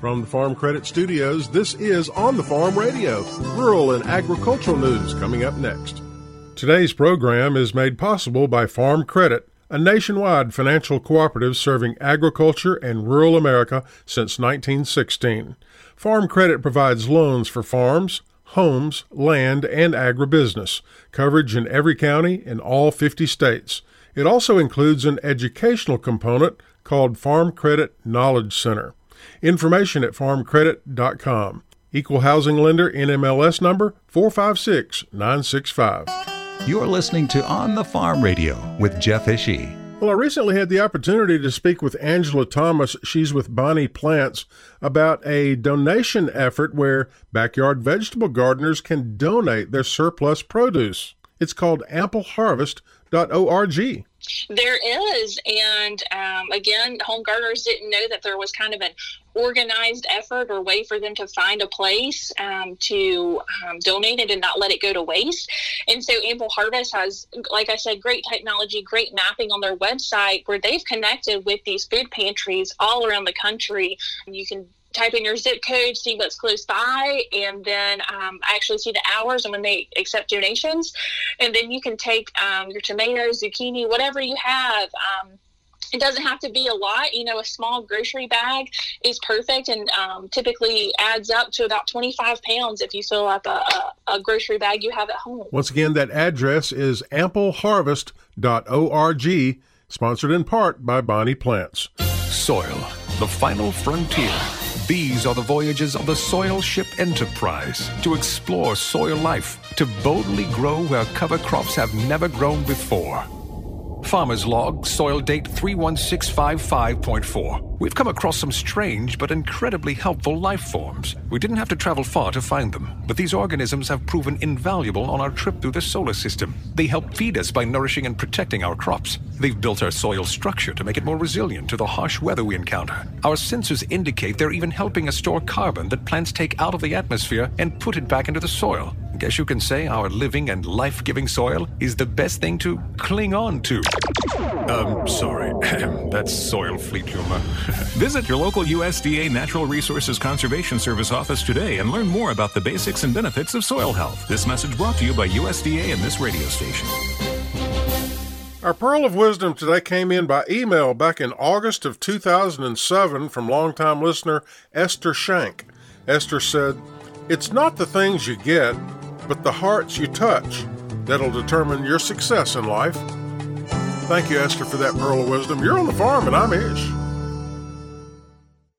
From the Farm Credit Studios, this is On the Farm Radio, rural and agricultural news coming up next. Today's program is made possible by Farm Credit, a nationwide financial cooperative serving agriculture and rural America since 1916. Farm Credit provides loans for farms, homes, land, and agribusiness, coverage in every county in all 50 states. It also includes an educational component called Farm Credit Knowledge Center. Information at farmcredit.com. Equal housing lender, NMLS number 456965. You're listening to On the Farm Radio with Jeff Ishii. Well, I recently had the opportunity to speak with Angela Thomas. She's with Bonnie Plants about a donation effort where backyard vegetable gardeners can donate their surplus produce. It's called ampleharvest.org. There is, and again, home gardeners didn't know that there was kind of an organized effort or way for them to find a place to donate it and not let it go to waste. And so Ample Harvest has, like I said, great technology, great mapping on their website where they've connected with these food pantries all around the country. You can type in your zip code, see what's close by, and then actually see the hours and when they accept donations. And then you can take your tomatoes, zucchini, whatever you have. It doesn't have to be a lot. You know, a small grocery bag is perfect and typically adds up to about 25 pounds if you fill up a grocery bag you have at home. Once again, that address is ampleharvest.org, sponsored in part by Bonnie Plants. Soil, the final frontier. These are the voyages of the Soil Ship Enterprise to explore soil life, to boldly grow where cover crops have never grown before. Farmer's Log, soil date 31655.4. We've come across some strange but incredibly helpful life forms. We didn't have to travel far to find them, but these organisms have proven invaluable on our trip through the solar system. They help feed us by nourishing and protecting our crops. They've built our soil structure to make it more resilient to the harsh weather we encounter. Our sensors indicate they're even helping us store carbon that plants take out of the atmosphere and put it back into the soil. Guess you can say our living and life-giving soil is the best thing to cling on to. Sorry. That's soil fleet humor. Visit your local USDA Natural Resources Conservation Service office today and learn more about the basics and benefits of soil health. This message brought to you by USDA and this radio station. Our Pearl of Wisdom today came in by email back in August of 2007 from longtime listener Esther Shank. Esther said, "It's not the things you get, but the hearts you touch that'll determine your success in life." Thank you, Esther, for that Pearl of Wisdom. You're on the farm, and I'm Ish.